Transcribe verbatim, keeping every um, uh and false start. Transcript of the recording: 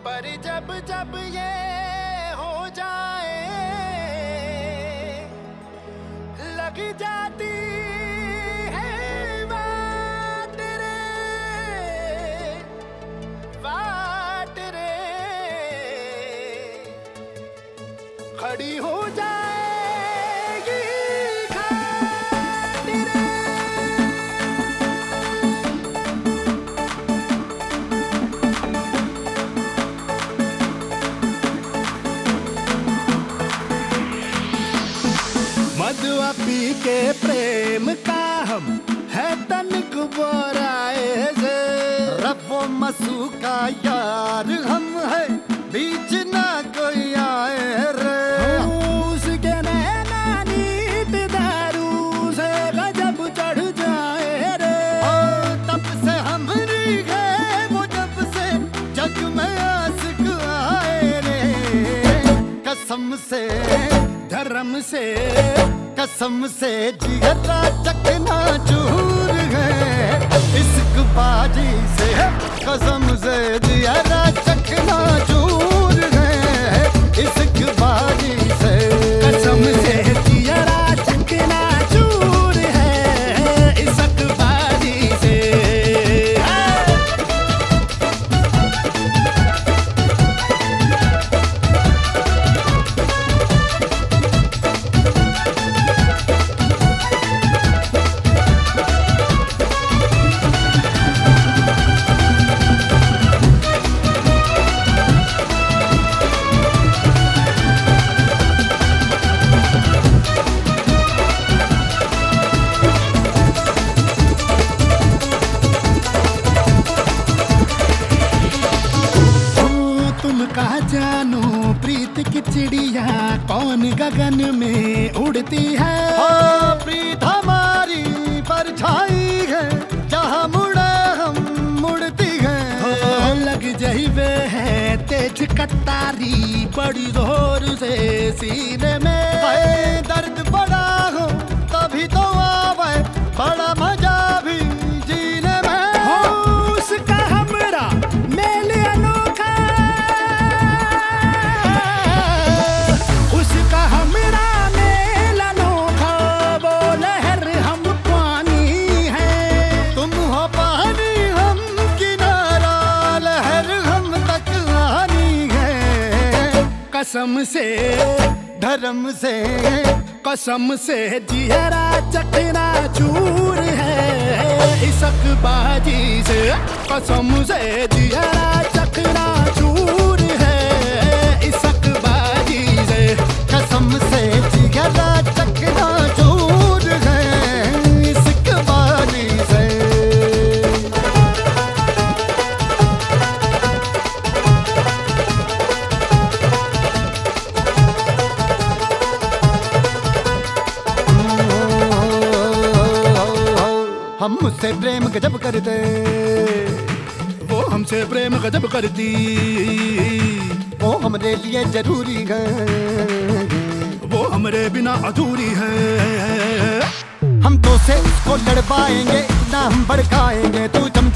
पर जब जब ये हो जाए लग जाती है बात रे बात रे खड़ी हो जाएगी खाट रे। मधुआ पी के प्रेम का हम है तनिक बोराए से रफो मसू का यार हम है बीच ना कोई आए रे उसके नैना नीत दारू से गजब चढ़ जाए रे तब से हमरी है वो जब से जग में आशिक आए रे कसम से धर्म से कसम से जिगरा चकना चूर है इश्क बाजी से कसम से जिगरा चकना चूर है इश्क बाजी से कसम से जिगरा चकना चूर है इश्क बाजी से। कहा जानो प्रीत की चिड़िया कौन गगन में उड़ती है हाँ, प्रीत हमारी परछाई है जहाँ मुड़े हम मुड़ती है हाँ, लग जाइबे है तेज कटारी बड़ी जोर से सीने में दर्द बड़ा हो तभी तो आवे बड़ा मजा भी जीने में हाँ, उसका हमरा मेल अनोखा कसम से धर्म से कसम से जिहरा चकना चूर है इश्क बाजी से कसम से जिहरा चकना चूर है इश्क बाजी से कसम से जिहरा चकना चूर है इश्क बाजी से। हम मुझसे प्रेम गजब करते वो हमसे प्रेम गजब करती वो हमरे लिए जरूरी है वो हमरे बिना अधूरी है हम तो से उसको लड़ पाएंगे ना हम भड़काएंगे तू